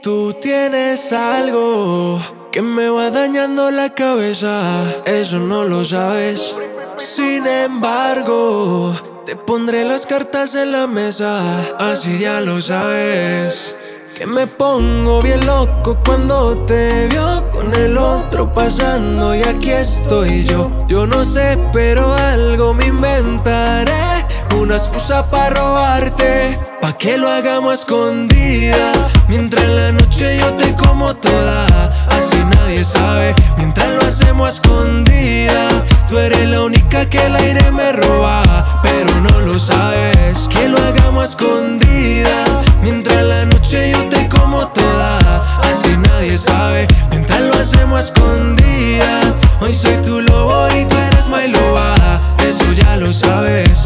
Tú tienes algo que me va dañando la cabeza, eso no lo sabes. Sin embargo, te pondré las cartas en la mesa, así ya lo sabes. Que me pongo bien loco cuando te veo con el otro pasando y aquí estoy yo. Yo no sé, pero algo me inventaré, una excusa para robarte, pa' que lo hagamos a escondida. Mientras en la noche yo te como toda, así nadie sabe. Mientras lo hacemos a escondida, tú eres la única que el aire me roba, pero no lo sabes. Que lo hagamos a escondida, mientras en la noche yo te como toda, así nadie sabe. Mientras lo hacemos a escondida, hoy soy tu lobo y tú eres my loba, eso ya lo sabes.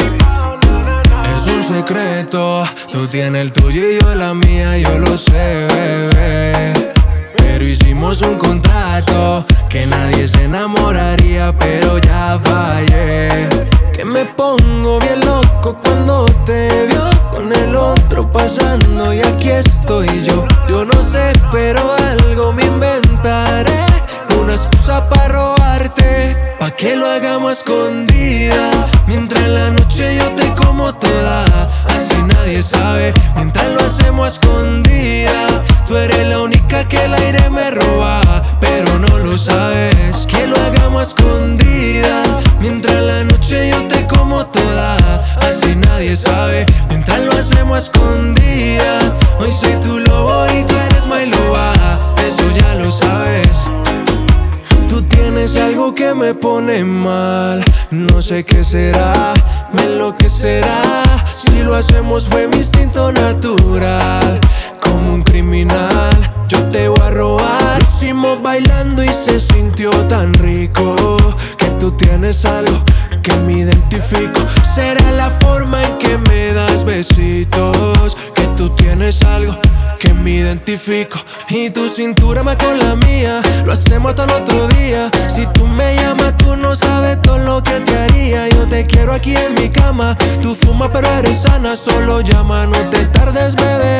Es un secreto, tú tienes el tuyo y yo la mía, yo lo sé, bebé. Pero hicimos un contrato que nadie se enamoraría, pero ya fallé. Que me pongo bien loco cuando te veo con el otro pasando y aquí estoy yo. Yo no sé, pero algo me inventaré, una excusa para robarte, pa' que lo hagamos a escondida. Mientras en la noche yo te como toda, así nadie sabe. Mientras lo hacemos a escondida, tú eres la única que el aire me roba, pero no lo sabes. Que lo hagamos a escondida, mientras en la noche yo te como toda, así nadie sabe. Mientras lo hacemos a escondida, hoy soy tu lobo y tú eres my loba, eso ya lo sabes. Tú tienes algo que me pone mal, no sé qué será, me enloquecerá. Si lo hacemos fue mi instinto natural, como un criminal, yo te voy a robar. Lo hicimos bailando y se sintió tan rico, que tú tienes algo que me identifico. Será la forma en que me das besitos, que tú tienes algo que me identifico. Y tu cintura más con la mía, lo hacemos hasta el otro día. Si tú me llamas, tú no sabes todo lo que te haría. Yo te quiero aquí en mi cama, tú fumas pero eres sana. Solo llama, no te tardes, bebé,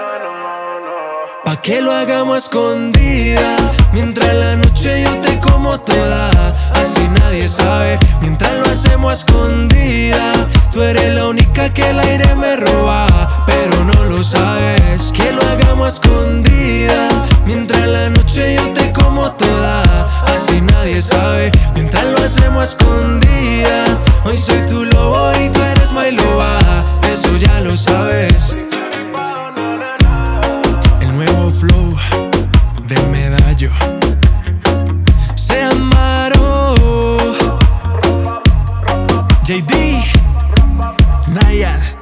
pa' que lo hagamos a escondida. Mientras en la noche yo te como toda, así nadie sabe. Mientras lo hacemos a escondida, tú eres la única que el aire me roba, pero no lo sabes. Que lo hagamos a escondida, mientras en la noche yo te como toda, así nadie sabe. Mientras lo hacemos a escondida, hoy soy tu lobo y tú eres my loba, eso ya lo sabes. Nuevo flow de Medallo, se Amaro, JD, Nayar.